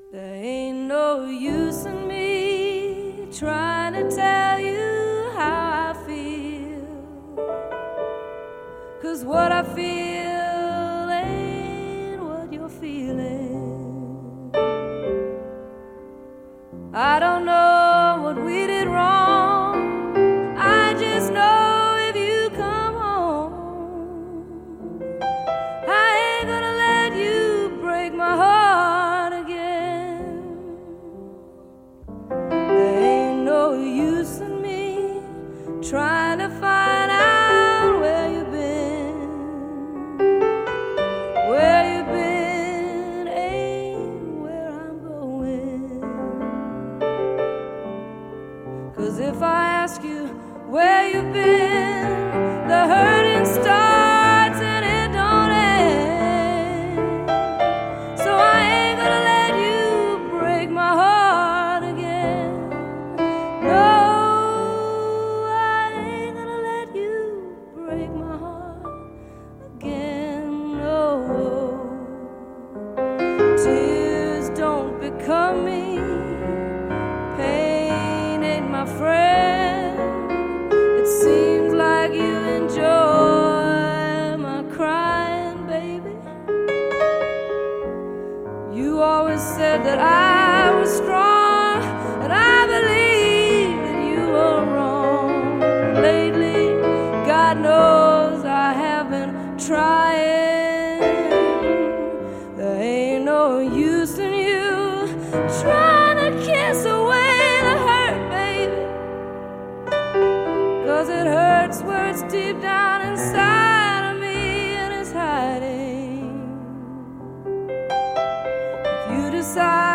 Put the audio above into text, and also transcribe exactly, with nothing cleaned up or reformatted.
There ain't no use in me trying to tell you how I feel, 'cause what I feel ain't what you're feeling. I don't know what we did wrong, I just know if you come home, I ain't gonna let you break my heart again. There ain't no use in me trying to find out where you've been. Where you've been ain't where I'm going. 'Cause if I ask you where you've been, the hurting starts and it don't end. So I ain't gonna let you break my heart again. No, I ain't gonna let you break my heart again. No, tears don't become me, pain ain't my friend. It seems like you enjoy my crying, baby. You always said that I was strong, and I believe that you were wrong. Lately, God knows I have been trying. There ain't no use in you trying to kiss away the hurt, baby, 'cause it hurts where it's deep down inside of me and it's hiding. If you decide